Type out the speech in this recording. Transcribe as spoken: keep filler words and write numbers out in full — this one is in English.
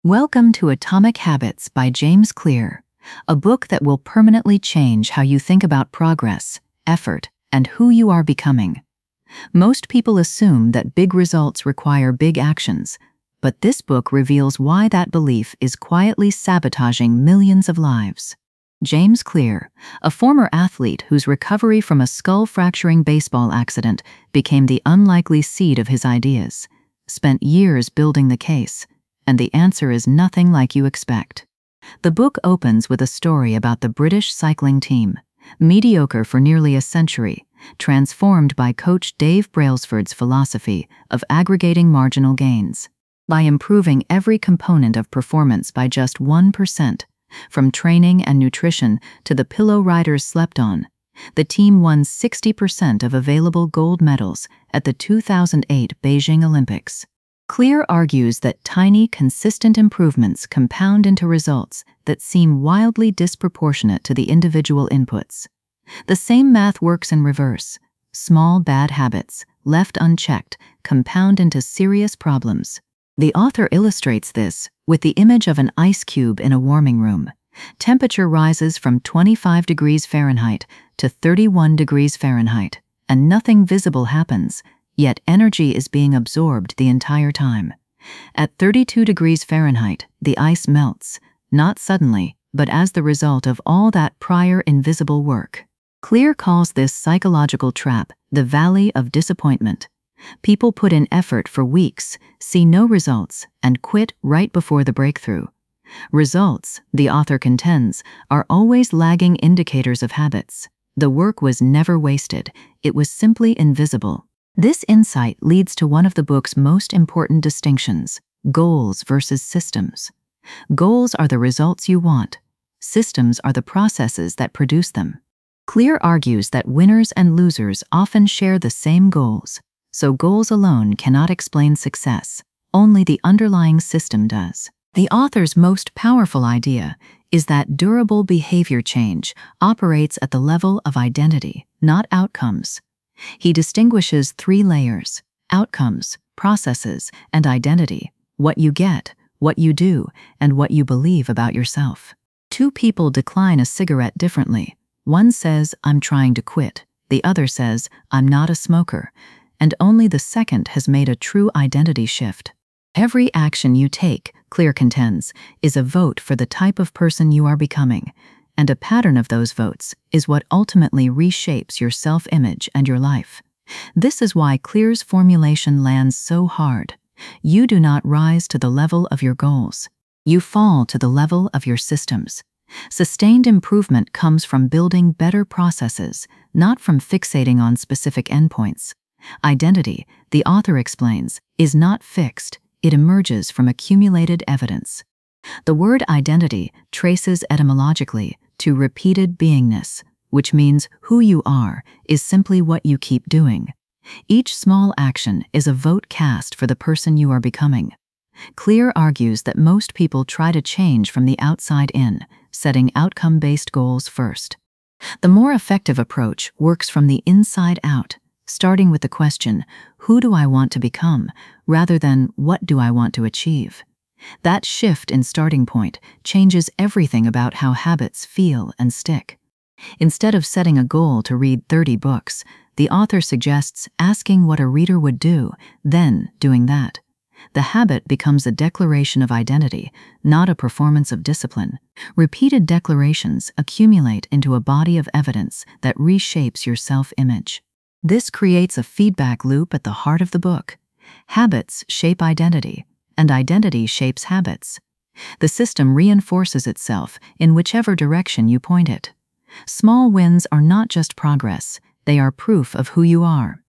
Welcome to Atomic Habits by James Clear, a book that will permanently change how you think about progress, effort, and who you are becoming. Most people assume that big results require big actions, but this book reveals why that belief is quietly sabotaging millions of lives. James Clear, a former athlete whose recovery from a skull-fracturing baseball accident became the unlikely seed of his ideas, spent years building the case, and the answer is nothing like you expect. The book opens with a story about the British cycling team, mediocre for nearly a century, transformed by coach Dave Brailsford's philosophy of aggregating marginal gains. By improving every component of performance by just one percent, from training and nutrition to the pillow riders slept on, the team won sixty percent of available gold medals at the two thousand eight Beijing Olympics. Clear argues that tiny, consistent improvements compound into results that seem wildly disproportionate to the individual inputs. The same math works in reverse. Small, bad habits, left unchecked, compound into serious problems. The author illustrates this with the image of an ice cube in a warming room. Temperature rises from twenty-five degrees Fahrenheit to thirty-one degrees Fahrenheit, and nothing visible happens. Yet energy is being absorbed the entire time. At thirty-two degrees Fahrenheit, the ice melts, not suddenly, but as the result of all that prior invisible work. Clear calls this psychological trap the valley of disappointment. People put in effort for weeks, see no results, and quit right before the breakthrough. Results, the author contends, are always lagging indicators of habits. The work was never wasted, it was simply invisible. This insight leads to one of the book's most important distinctions: goals versus systems. Goals are the results you want. Systems are the processes that produce them. Clear argues that winners and losers often share the same goals, so goals alone cannot explain success. Only the underlying system does. The author's most powerful idea is that durable behavior change operates at the level of identity, not outcomes. He distinguishes three layers: outcomes, processes, and identity. What you get, what you do, and what you believe about yourself. Two people decline a cigarette differently. One says, "I'm trying to quit." The other says, "I'm not a smoker." And only the second has made a true identity shift. Every action you take, Clear contends, is a vote for the type of person you are becoming. And a pattern of those votes is what ultimately reshapes your self-image and your life. This is why Clear's formulation lands so hard. You do not rise to the level of your goals. You fall to the level of your systems. Sustained improvement comes from building better processes, not from fixating on specific endpoints. Identity, the author explains, is not fixed. It emerges from accumulated evidence. The word identity traces etymologically to repeated beingness, which means who you are is simply what you keep doing. Each small action is a vote cast for the person you are becoming. Clear argues that most people try to change from the outside in, setting outcome-based goals first. The more effective approach works from the inside out, starting with the question, who do I want to become, rather than what do I want to achieve? That shift in starting point changes everything about how habits feel and stick. Instead of setting a goal to read thirty books, the author suggests asking what a reader would do, then doing that. The habit becomes a declaration of identity, not a performance of discipline. Repeated declarations accumulate into a body of evidence that reshapes your self-image. This creates a feedback loop at the heart of the book. Habits shape identity, and identity shapes habits. The system reinforces itself in whichever direction you point it. Small wins are not just progress, they are proof of who you are.